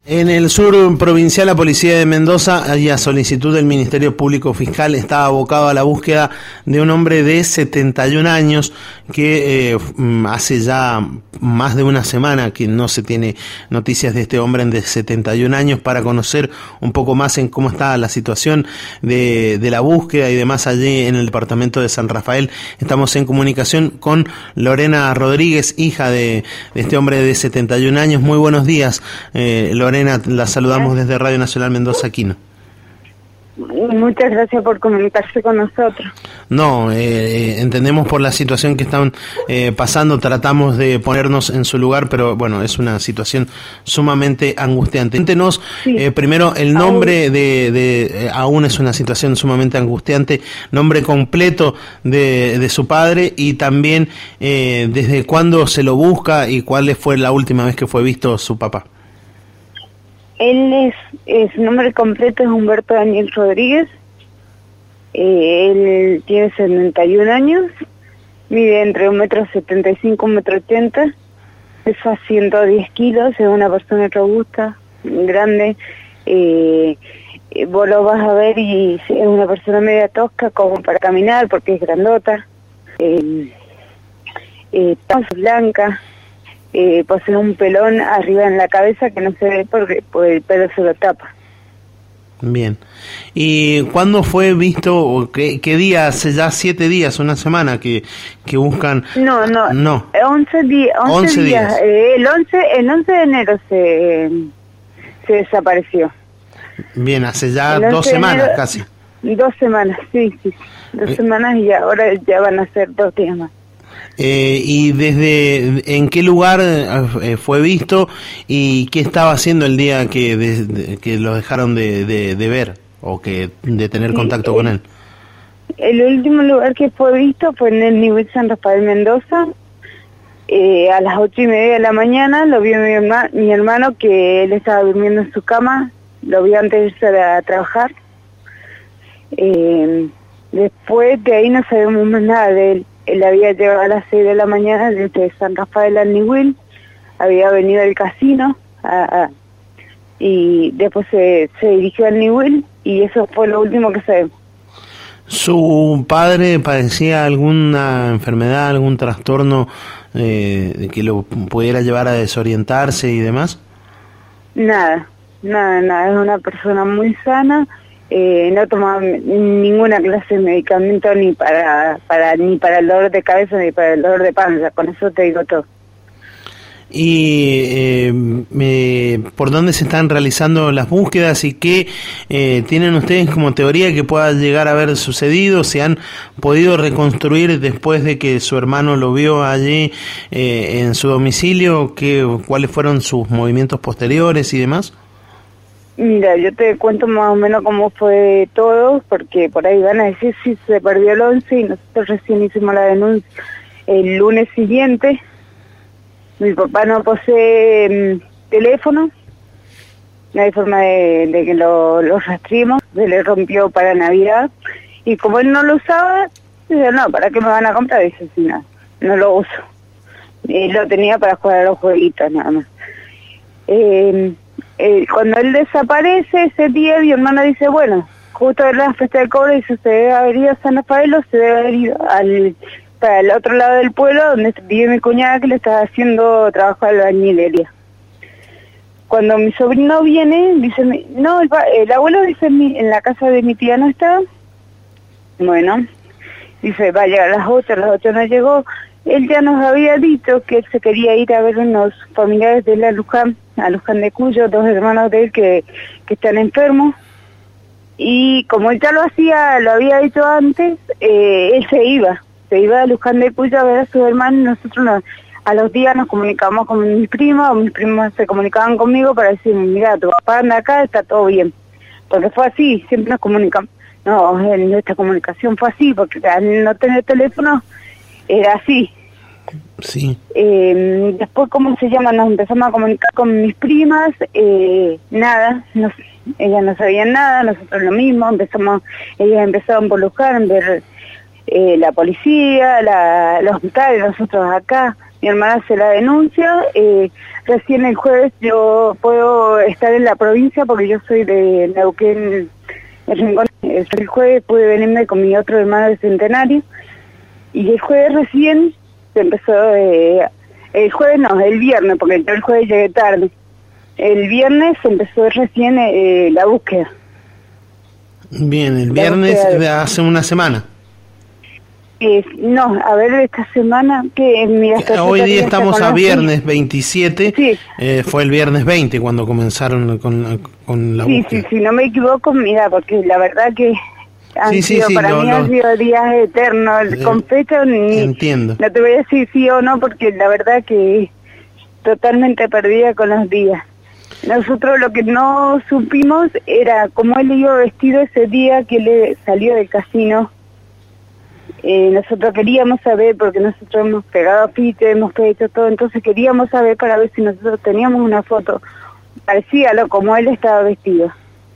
En el sur provincial, la policía de Mendoza, y a solicitud del Ministerio Público Fiscal, está abocado a la búsqueda de un hombre de 71 años que hace ya más de una semana que no se tiene noticias de este hombre de 71 años, para conocer un poco más en cómo está la situación de la búsqueda y demás allí en el departamento de San Rafael. Estamos en comunicación con Lorena Rodríguez, hija de este hombre de 71 años. Muy buenos días, Lorena, la saludamos desde Radio Nacional Mendoza Aquino. Muchas gracias por comunicarse con nosotros. No, entendemos por la situación que están pasando, tratamos de ponernos en su lugar, pero bueno, es una situación sumamente angustiante. Cuéntenos primero el nombre aún es una situación sumamente angustiante, nombre completo de su padre, y también desde cuándo se lo busca y cuál fue la última vez que fue visto su papá. Su nombre completo es Humberto Daniel Rodríguez. Él tiene 71 años, mide entre 1,75 m y 1,80 m, pesa 110 kilos, es una persona robusta, grande. Vos lo vas a ver y es una persona media tosca como para caminar porque es grandota, blanca. Posee un pelón arriba en la cabeza que no se ve porque el pelo se lo tapa. Bien. ¿Y cuándo fue visto, o qué día? Hace ya 7 días, una semana que buscan... No. 11 días. El 11 de enero se desapareció. Bien, hace ya 2 semanas casi. 2 semanas, sí. 2 semanas y ahora ya van a ser 2 días más. ¿Y desde en qué lugar fue visto y qué estaba haciendo el día que lo dejaron de ver o de tener contacto con él? El último lugar que fue visto fue en el Niwil San Rafael Mendoza. A las 8:30 de la mañana lo vio mi hermano, que él estaba durmiendo en su cama, lo vio antes de irse a trabajar. Después de ahí no sabemos más nada de él. Él había llegado a las 6 de la mañana desde San Rafael al Niwil, había venido al casino y después se dirigió al Niwil, y eso fue lo último que sabemos. ¿Su padre padecía alguna enfermedad, algún trastorno que lo pudiera llevar a desorientarse y demás? Nada, es una persona muy sana. No tomaba ninguna clase de medicamento ni para el dolor de cabeza ni para el dolor de panza, con eso te digo todo. ¿Y por dónde se están realizando las búsquedas y qué tienen ustedes como teoría que pueda llegar a haber sucedido? ¿Se han podido reconstruir después de que su hermano lo vio allí en su domicilio? ¿Cuáles fueron sus movimientos posteriores y demás? Mira, yo te cuento más o menos cómo fue todo, porque por ahí van a decir si se perdió el 11 y nosotros recién hicimos la denuncia el lunes siguiente. Mi papá no posee teléfono, no hay forma de que lo rastreemos, se le rompió para Navidad, y como él no lo usaba, dice, no, ¿para qué me van a comprar? Dice, sí, no lo uso. Él lo tenía para jugar a los jueguitos nada más. Cuando él desaparece ese día, mi hermana dice, bueno, justo en la fiesta de cobre, dice, se debe haber ido a San Rafael o se debe haber ido para el otro lado del pueblo donde vive mi cuñada, que le estaba haciendo trabajo de albañilería. Cuando mi sobrino viene, dice, no, el abuelo dice, en la casa de mi tía no está. Bueno, dice, va a llegar a las 8 no llegó. Él ya nos había dicho que él se quería ir a ver unos familiares de él a Luján de Cuyo, 2 hermanos de él que están enfermos. Y como él ya lo había dicho antes, él se iba a Luján de Cuyo a ver a sus hermanos, y nosotros a los días nos comunicamos con mis primos, o mis primos se comunicaban conmigo para decirme, mira, tu papá anda acá, está todo bien. Porque fue así, siempre nos comunicamos. No, nuestra comunicación fue así, porque al no tener teléfono, era así. Sí. Después, ¿cómo se llama? Nos empezamos a comunicar con mis primas, nada, ellas no sabían nada, nosotros lo mismo, ellas empezaron por buscar, ver la policía, los hospitales, nosotros acá, mi hermana hace la denuncia, recién el jueves yo puedo estar en la provincia porque yo soy de Neuquén, el Rincón. El jueves pude venirme con mi otro hermano de Centenario y el jueves recién se empezó, el jueves no, el viernes, porque yo el jueves llegué tarde. El viernes se empezó recién la búsqueda. Bien, el viernes hace una semana. No, a ver, esta semana que mira, hoy día estamos a viernes 27, sí. Fue el viernes 20 cuando comenzaron con la búsqueda. Sí, no me equivoco, mira, porque la verdad que han sido días eternos, con fecha entiendo. No te voy a decir sí o no, porque la verdad que totalmente perdida con los días. Nosotros lo que no supimos era cómo él iba vestido ese día que le salió del casino. Nosotros queríamos saber, porque nosotros hemos pegado afiches, hemos hecho todo, entonces queríamos saber para ver si nosotros teníamos una foto parecida a lo como él estaba vestido.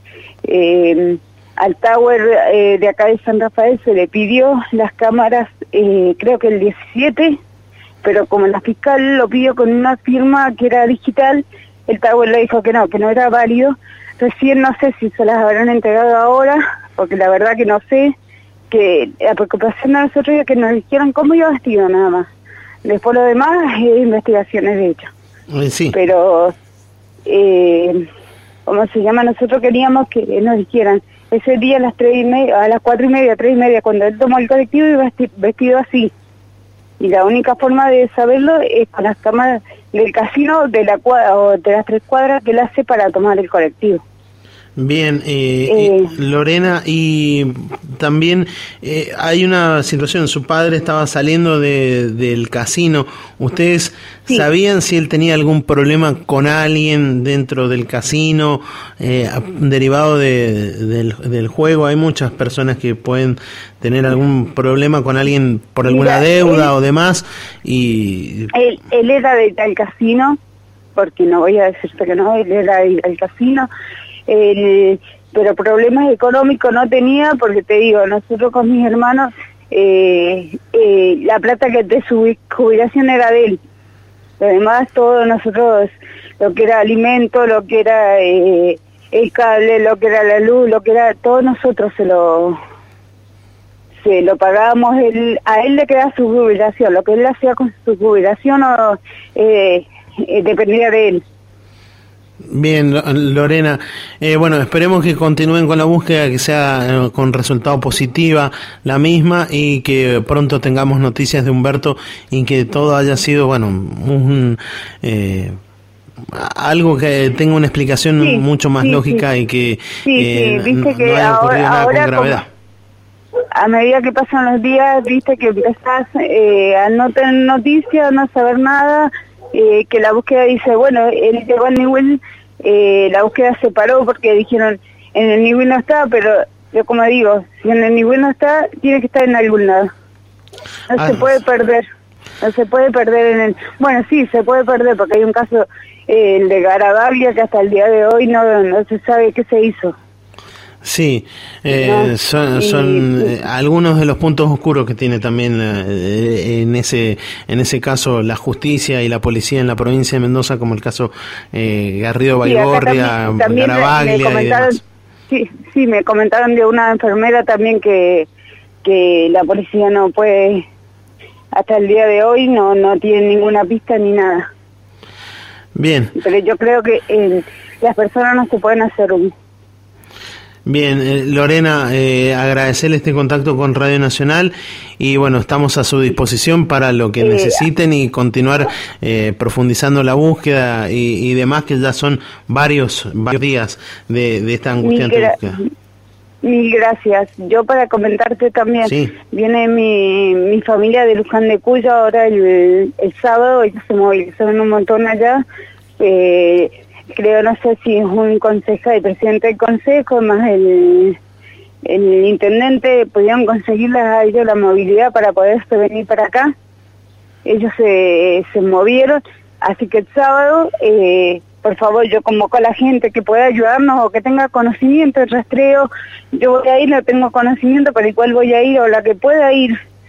Al Tower de acá de San Rafael se le pidió las cámaras, creo que el 17, pero como la fiscal lo pidió con una firma que era digital, el Tower le dijo que no era válido. Recién no sé si se las habrán entregado ahora, porque la verdad que no sé. Que la preocupación de nosotros era que nos dijeran cómo iba vestido nada más. Después lo demás investigaciones de hecho. Sí. Pero, ¿cómo se llama? Nosotros queríamos que nos dijeran ese día a las 3:30, a las 4:30, 3:30, cuando él tomó el colectivo iba vestido así. Y la única forma de saberlo es con las cámaras del casino de la cuadra o de las 3 cuadras que él hace para tomar el colectivo. Bien, Lorena, y también hay una situación, su padre estaba saliendo del casino, ¿ustedes sabían si él tenía algún problema con alguien dentro del casino derivado del juego? Hay muchas personas que pueden tener algún problema con alguien por alguna deuda o demás. Y él era del casino, porque no voy a decirte que no, él era del casino. Pero problemas económicos no tenía, porque te digo, nosotros con mis hermanos, la plata que de su jubilación era de él. Lo demás, todo nosotros, lo que era alimento, lo que era el cable, lo que era la luz, lo que era, todo nosotros se lo pagábamos. A él le quedaba su jubilación, lo que él hacía con su jubilación dependía de él. Bien, Lorena, bueno, esperemos que continúen con la búsqueda, que sea con resultado positiva la misma y que pronto tengamos noticias de Humberto y que todo haya sido, bueno, algo que tenga una explicación mucho más lógica y que viste que no haya ocurrido nada con gravedad. A medida que pasan los días, viste que empezás a no tener noticias, a no saber nada. Que la búsqueda dice, bueno, él llegó al Niwil, la búsqueda se paró porque dijeron, en el Niwil no está, pero yo como digo, si en el Niwil no está, tiene que estar en algún lado. No se puede perder, no se puede perder en el... Bueno, sí, se puede perder porque hay un caso, el de Garabaglia, que hasta el día de hoy no se sabe qué se hizo. Sí, son algunos de los puntos oscuros que tiene también en ese caso la justicia y la policía en la provincia de Mendoza, como el caso Garrido Baigorria, Garabaglia. Me comentaron de una enfermera también que la policía no puede, hasta el día de hoy no tiene ninguna pista ni nada. Bien. Pero yo creo que las personas no se pueden hacer un... Bien, Lorena, agradecerle este contacto con Radio Nacional y bueno, estamos a su disposición para lo que necesiten y continuar profundizando la búsqueda y demás, que ya son varios días de esta angustiante búsqueda. Mil gracias. Yo para comentarte también, viene mi familia de Luján de Cuyo ahora el sábado, ellos se movilizaron un montón allá, creo, no sé si es un consejo, el presidente del consejo, más el intendente, pudieron conseguirles a ellos la movilidad para poderse venir para acá. Ellos se movieron, así que el sábado, por favor, yo convoco a la gente que pueda ayudarnos o que tenga conocimiento del rastreo. Yo voy a ir, no tengo conocimiento, pero igual voy a ir, o la que pueda ir,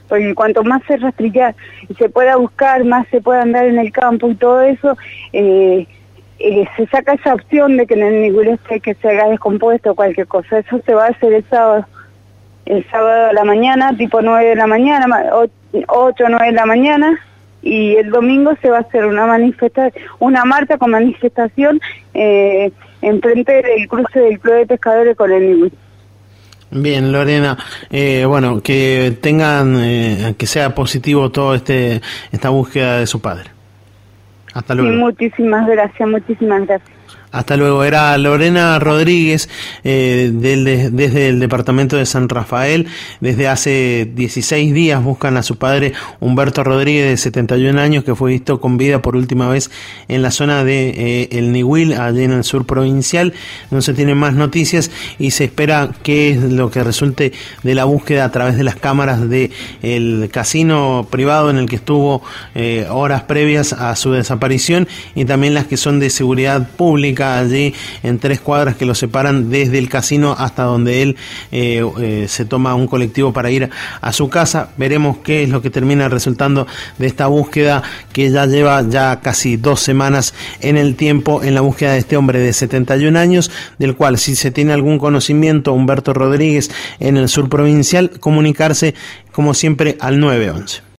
porque cuanto más se rastrillar y se pueda buscar, más se pueda andar en el campo y todo eso, se saca esa opción de que en el Nigüil que se haga descompuesto o cualquier cosa. Eso se va a hacer el sábado a la mañana, tipo 9 de la mañana, 8 o 9 de la mañana, y el domingo se va a hacer una marcha con manifestación enfrente del cruce del Club de Pescadores con el Nigüil. Bien, Lorena, bueno, que tengan, que sea positivo todo esta búsqueda de su padre. Hasta luego. Sí, muchísimas gracias. Hasta luego. Era Lorena Rodríguez desde el departamento de San Rafael. Desde hace 16 días buscan a su padre Humberto Rodríguez, de 71 años, que fue visto con vida por última vez en la zona de El Nigüil, allí en el sur provincial. No se tienen más noticias y se espera qué es lo que resulte de la búsqueda a través de las cámaras de el casino privado en el que estuvo horas previas a su desaparición, y también las que son de seguridad pública allí en 3 cuadras que lo separan desde el casino hasta donde él se toma un colectivo para ir a su casa. Veremos qué es lo que termina resultando de esta búsqueda, que ya lleva casi 2 semanas en el tiempo, en la búsqueda de este hombre de 71 años, del cual, si se tiene algún conocimiento, Humberto Rodríguez, en el sur provincial, comunicarse como siempre al 911.